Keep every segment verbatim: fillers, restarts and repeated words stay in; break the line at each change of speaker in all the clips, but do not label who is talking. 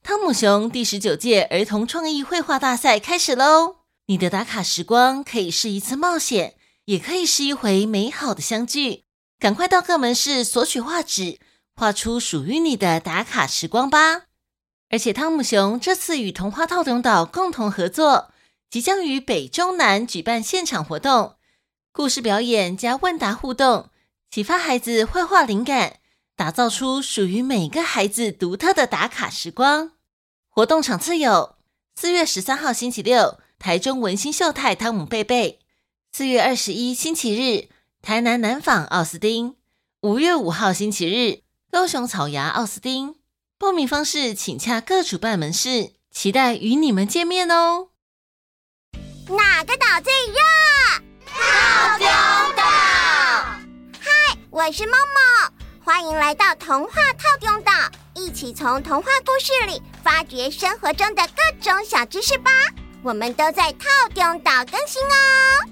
汤姆熊第十九届儿童创意绘画大赛开始喽！你的打卡时光可以是一次冒险，也可以是一回美好的相聚。赶快到各门市索取画纸，画出属于你的打卡时光吧！而且汤姆熊这次与童话套筒岛共同合作，即将于北中南举办现场活动，故事表演加问答互动，启发孩子绘画灵感，打造出属于每个孩子独特的打卡时光。活动场次有四月十三号星期六，台中文心秀泰汤姆贝贝；四月二十一星期日，台南南纺奥斯汀；五月五号星期日，高雄草芽奥斯汀。报名方式请洽各主办门市，期待与你们见面哦。
哪个岛最热？
套丁岛。
嗨，我是默默，欢迎来到童话套丁岛，一起从童话故事里发掘生活中的各种小知识吧。我们都在套丁岛更新哦。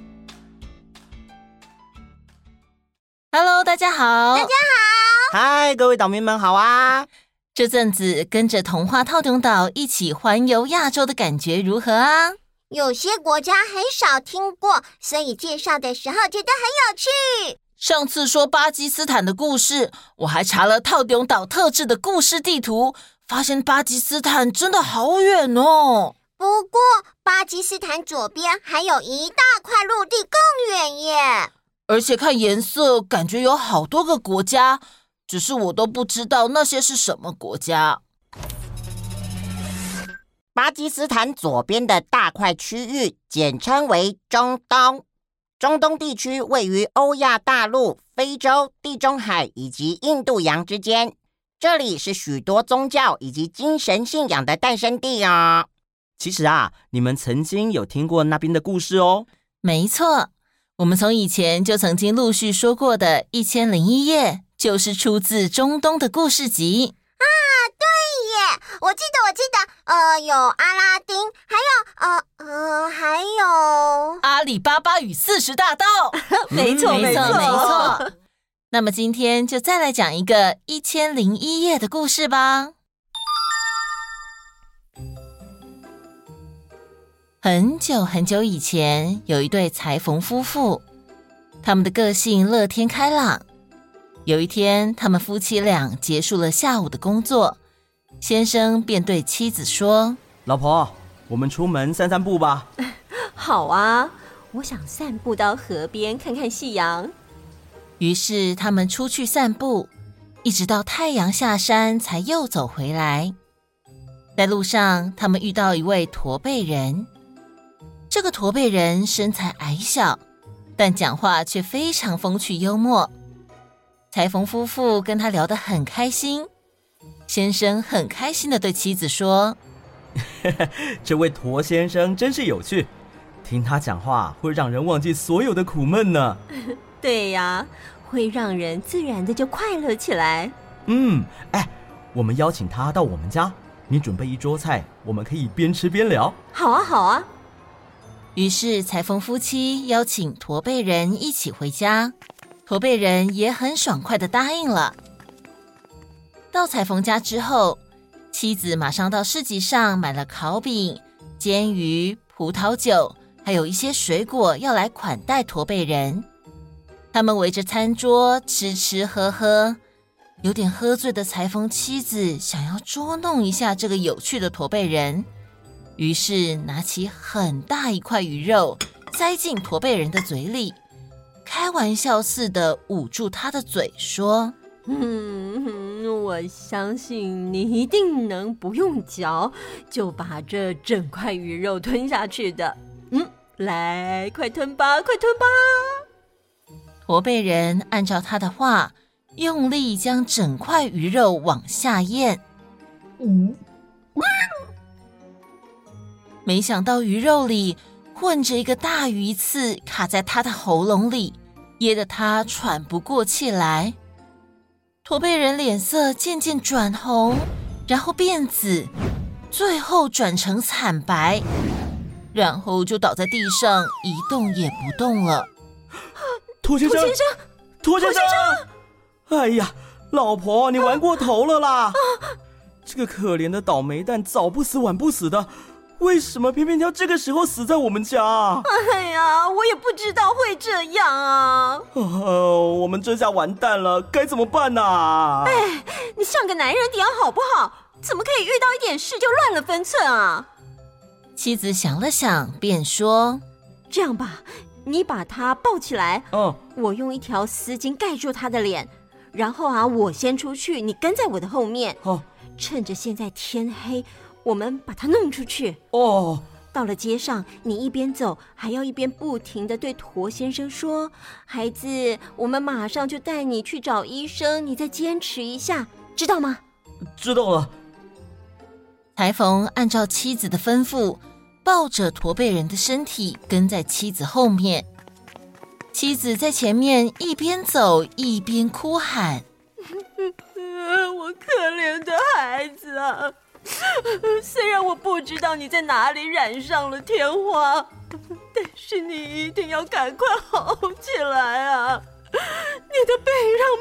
Hello， 大家好。
大家好。
嗨，各位岛民们好啊！
这阵子跟着童话套丁岛一起环游亚洲的感觉如何啊？
有些国家很少听过，所以介绍的时候觉得很有趣。
上次说巴基斯坦的故事，我还查了套丁岛特制的故事地图，发现巴基斯坦真的好远哦。
不过巴基斯坦左边还有一大块陆地更远耶。
而且看颜色感觉有好多个国家，只是我都不知道那些是什么国家。
巴基斯坦左边的大块区域简称为中东。中东地区位于欧亚大陆、非洲、地中海以及印度洋之间，这里是许多宗教以及精神信仰的诞生地哦。
其实啊，你们曾经有听过那边的故事哦。
没错，我们从以前就曾经陆续说过的《一千零一夜》，就是出自中东的故事集
啊。对耶，我记得我记得呃，有阿拉丁，还有呃呃，还有
阿里巴巴与四十大盗。
没错
没错
没错
没错。那么今天就再来讲一个《一千零一夜》的故事吧。很久很久以前，有一对裁缝夫妇，他们的个性乐天开朗。有一天，他们夫妻俩结束了下午的工作，先生便对妻子说：
老婆，我们出门散散步吧。
好啊，我想散步到河边看看夕阳。
于是他们出去散步，一直到太阳下山才又走回来。在路上，他们遇到一位驼背人。这个驼背人身材矮小，但讲话却非常风趣幽默。裁缝夫妇跟他聊得很开心，先生很开心地对妻子说：
这位驼先生真是有趣，听他讲话会让人忘记所有的苦闷呢。
对呀，会让人自然的就快乐起来。
嗯，哎，我们邀请他到我们家，你准备一桌菜，我们可以边吃边聊。
好啊好啊。
于是裁缝夫妻邀请驼背人一起回家，驼背人也很爽快地答应了。到裁缝家之后，妻子马上到市集上买了烤饼、煎鱼、葡萄酒，还有一些水果要来款待驼背人。他们围着餐桌吃吃喝喝，有点喝醉的裁缝妻子想要捉弄一下这个有趣的驼背人，于是拿起很大一块鱼肉塞进驼背人的嘴里，开玩笑似的捂住他的嘴说：
嗯，我相信你一定能不用嚼就把这整块鱼肉吞下去的。嗯，来，快吞吧快吞吧。
驼背人按照他的话，用力将整块鱼肉往下咽。
嗯，
没想到鱼肉里混着一个大鱼刺，卡在他的喉咙里，噎得他喘不过气来。驼背人脸色渐渐转红，然后变紫，最后转成惨白，然后就倒在地上一动也不动了。
驼先生，
驼先生，
驼先生！哎呀，老婆，你玩过头了啦！ 这个可怜的倒霉蛋早不死晚不死的，为什么偏偏要这个时候死在我们家啊？
哎呀，我也不知道会这样啊！
哦，我们这下完蛋了，该怎么办啊？
哎，你像个男人点好不好？怎么可以遇到一点事就乱了分寸啊？
妻子想了想，便说：“
这样吧，你把他抱起来，
嗯，
我用一条丝巾盖住他的脸，然后啊，我先出去，你跟在我的后面。
好，
趁着现在天黑，我们把他弄出去。
哦，
到了街上，你一边走，还要一边不停地对驼先生说：孩子，我们马上就带你去找医生，你再坚持一下，知道吗？
知道了。”
裁缝按照妻子的吩咐，抱着驼背人的身体跟在妻子后面。妻子在前面一边走一边哭喊：“
我可怜的孩子啊！虽然我不知道你在哪里染上了天花，但是你一定要赶快好起来啊！你的背让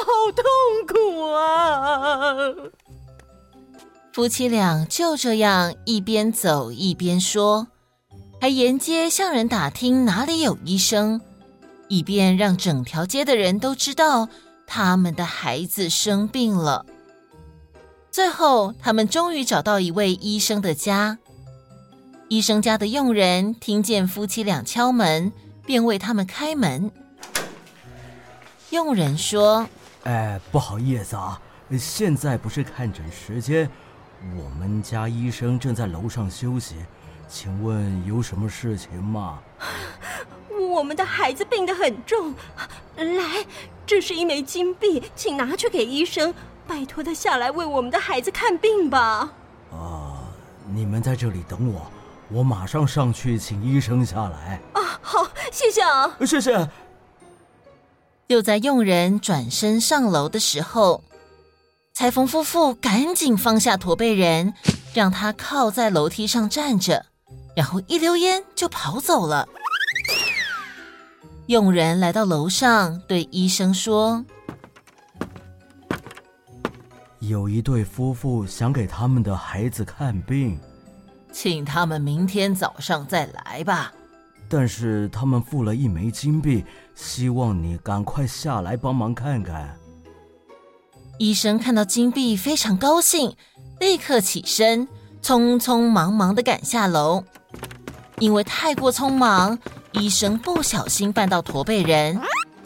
妈妈好痛苦啊！”
夫妻俩就这样一边走一边说，还沿街向人打听哪里有医生，以便让整条街的人都知道他们的孩子生病了。最后，他们终于找到一位医生的家。医生家的佣人听见夫妻俩敲门，便为他们开门。佣人说：“
哎，不好意思啊，现在不是看诊时间，我们家医生正在楼上休息，请问有什么事情吗？”
我们的孩子病得很重，来，这是一枚金币，请拿去给医生，拜托他下来为我们的孩子看病吧。
啊、呃，你们在这里等我，我马上上去请医生下来。
啊，好，谢谢啊。
谢谢。
就在佣人转身上楼的时候，裁缝夫妇赶紧放下驼背人，让他靠在楼梯上站着，然后一溜烟就跑走了。佣人来到楼上，对医生说：“
有一对夫妇想给他们的孩子看病，
请他们明天早上再来吧。
但是他们付了一枚金币，希望你赶快下来帮忙看看。”
医生看到金币非常高兴，立刻起身，匆匆忙忙地赶下楼。因为太过匆忙，医生不小心绊到驼背人，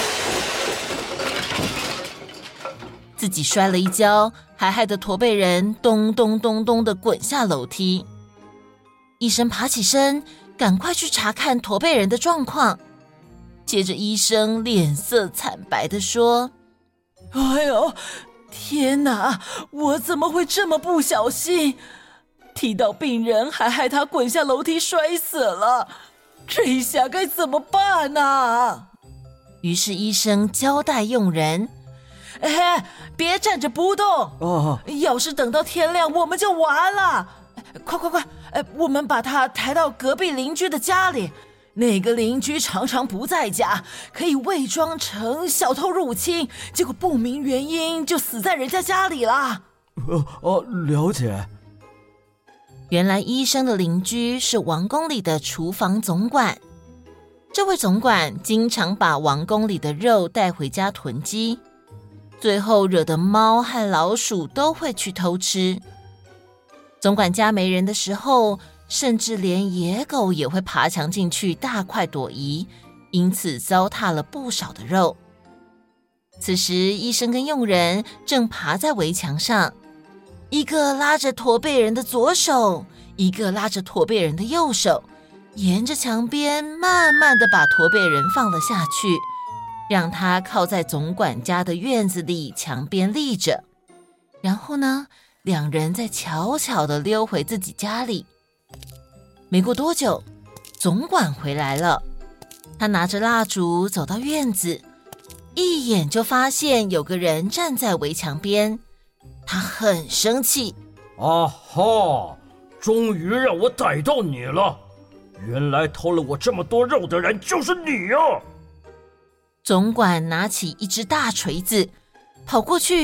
自己摔了一跤，还害得驼背人咚咚咚咚地滚下楼梯。医生爬起身，赶快去查看驼背人的状况。接着医生脸色惨白地说：“哎呦，天哪，我怎么会这么不小心？踢到病人还害他滚下楼梯摔死了，这一下该怎么办啊？”于是医生交代佣人：“哎，别站着不动哦，要是等到天亮我们就完了。快快快，我们把他抬到隔壁邻居的家里，那个邻居常常不在家，可以伪装成小偷入侵，结果不明原因就死在人家家里了。”
哦哦，了解。
原来医生的邻居是王宫里的厨房总管，这位总管经常把王宫里的肉带回家囤积，最后惹得猫和老鼠都会去偷吃。总管家没人的时候，甚至连野狗也会爬墙进去大快朵颐，因此糟蹋了不少的肉。此时医生跟佣人正爬在围墙上，一个拉着驼背人的左手，一个拉着驼背人的右手，沿着墙边慢慢地把驼背人放了下去，让他靠在总管家的院子里墙边立着。然后呢，两人再悄悄地溜回自己家里。没过多久，总管回来了，他拿着蜡烛走到院子，一眼就发现有个人站在围墙边。他很生气。
啊哈，终于让我逮到你了！原来偷了我这么多肉的人就是你啊！
总管拿起一只大锤子，跑过去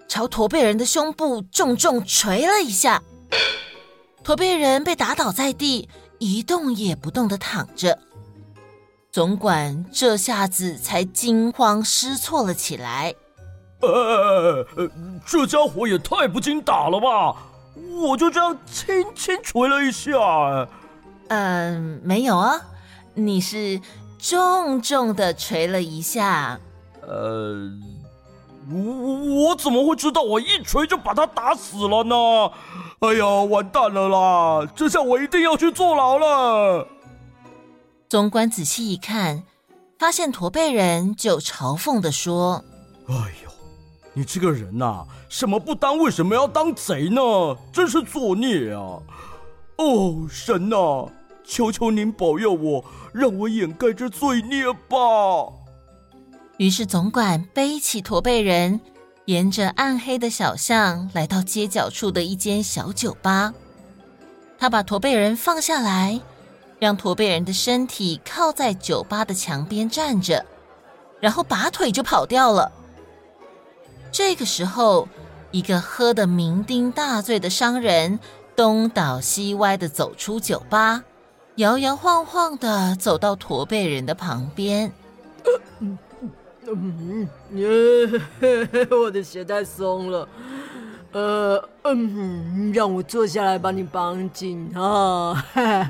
朝驼背人的胸部重重捶了一下。驼背人被打倒在地，一动也不动地躺着。总管这下子才惊慌失措了起来。
呃，这家伙也太不经打了吧！我就这样轻轻捶了一下。
嗯、呃，没有啊，你是重重地捶了一下。
呃，我我怎么会知道我一捶就把他打死了呢？哎呀，完蛋了啦！这下我一定要去坐牢了。
总管仔细一看，发现驼背人，就嘲讽地说：
哎呦，你这个人啊，什么不当为什么要当贼呢？真是作孽啊！哦，神啊，求求您保佑我，让我掩盖这罪孽吧。
于是总管背起驼背人，沿着暗黑的小巷来到街角处的一间小酒吧。他把驼背人放下来，让驼背人的身体靠在酒吧的墙边站着，然后拔腿就跑掉了。这个时候，一个喝得酩酊大醉的商人东倒西歪地走出酒吧，摇摇晃晃地走到驼背人的旁边。
嗯嗯，我的鞋带松了，呃嗯，让我坐下来把你绑紧啊！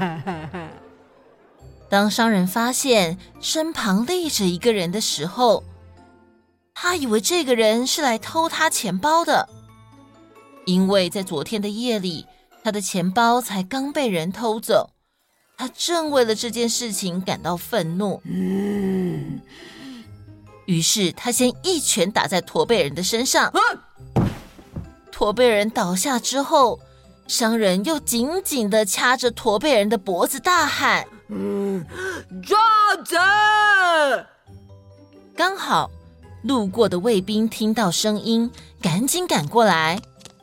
当商人发现身旁立着一个人的时候，他以为这个人是来偷他钱包的，因为在昨天的夜里，他的钱包才刚被人偷走，他正为了这件事情感到愤怒。
嗯，
于是他先一拳打在驼背人的身上，驼背人倒下之后，商人又紧紧地掐着驼背人的脖子大喊：
嗯，抓贼！
刚好路过的卫兵听到声音，赶紧赶过来，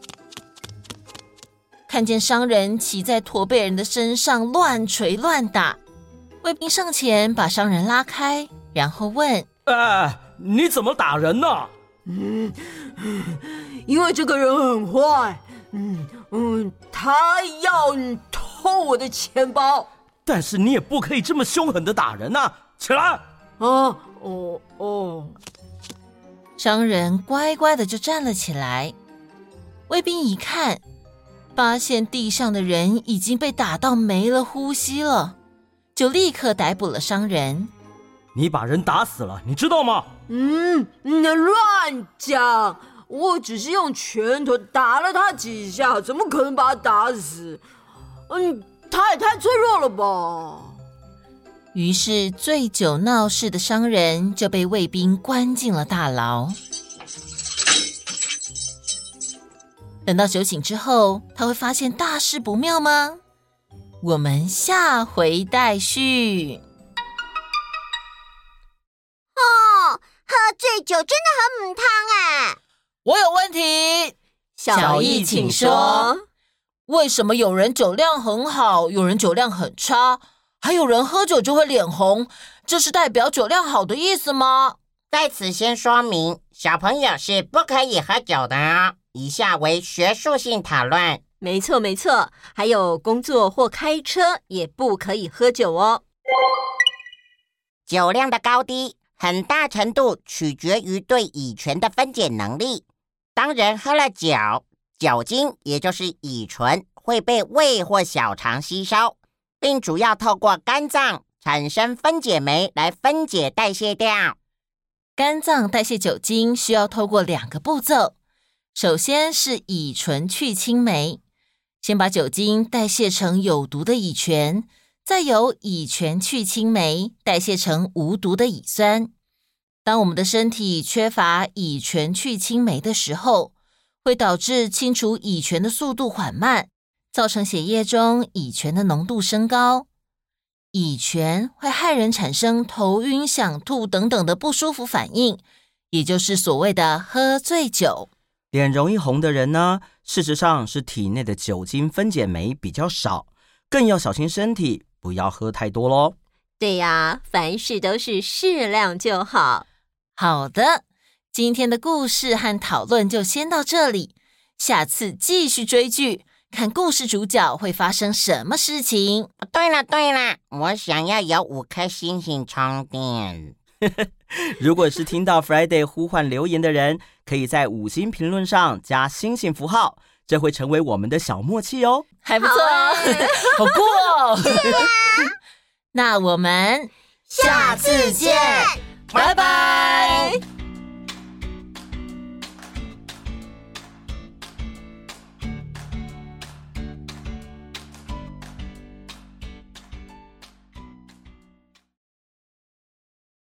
看见商人骑在驼背人的身上乱捶乱打，卫兵上前把商人拉开，然后问：
哎，你怎么打人呢？
嗯，因为这个人很坏，嗯嗯，他要偷我的钱包。
但是你也不可以这么凶狠的打人啊！起来！
啊，哦哦。
商人乖乖的就站了起来。卫兵一看，发现地上的人已经被打到没了呼吸了，就立刻逮捕了商人。
你把人打死了，你知道吗？
嗯，你乱讲！我只是用拳头打了他几下，怎么可能把他打死？嗯，他也太脆弱了吧！
于是醉酒闹事的商人就被卫兵关进了大牢。等到酒醒之后，他会发现大事不妙吗？我们下回待续。
哦，喝醉酒真的很母汤哎！
我有问题，
小易请说。
为什么有人酒量很好，有人酒量很差，还有人喝酒就会脸红？这是代表酒量好的意思吗？
在此先说明，小朋友是不可以喝酒的哦。以下为学术性讨论。
没错没错，还有工作或开车也不可以喝酒哦。
酒量的高低很大程度取决于对乙醛的分解能力。当人喝了酒，酒精也就是乙醇会被胃或小肠吸收，并主要透过肝脏产生分解酶来分解代谢掉。
肝脏代谢酒精需要透过两个步骤，首先是乙醇去氢酶，先把酒精代谢成有毒的乙醛，再由乙醛去氢酶代谢成无毒的乙酸。当我们的身体缺乏乙醛去氢酶的时候，会导致清除乙醛的速度缓慢，造成血液中乙醛的浓度升高。乙醛会害人产生头晕、想吐等等的不舒服反应，也就是所谓的喝醉酒。
脸容易红的人呢，事实上是体内的酒精分解酶比较少，更要小心身体，不要喝太多咯。
对呀，凡事都是适量就好。
好的， 今天的故事和讨论就先到这里，下次继续追剧，看故事主角会发生什么事情。
对了对了，我想要有五颗星星充电。
如果是听到 Friday 呼唤留言的人，可以在五星评论上加星星符号，这会成为我们的小默契哦。
还不错哦，好酷哦！那我们
下次见，
拜拜。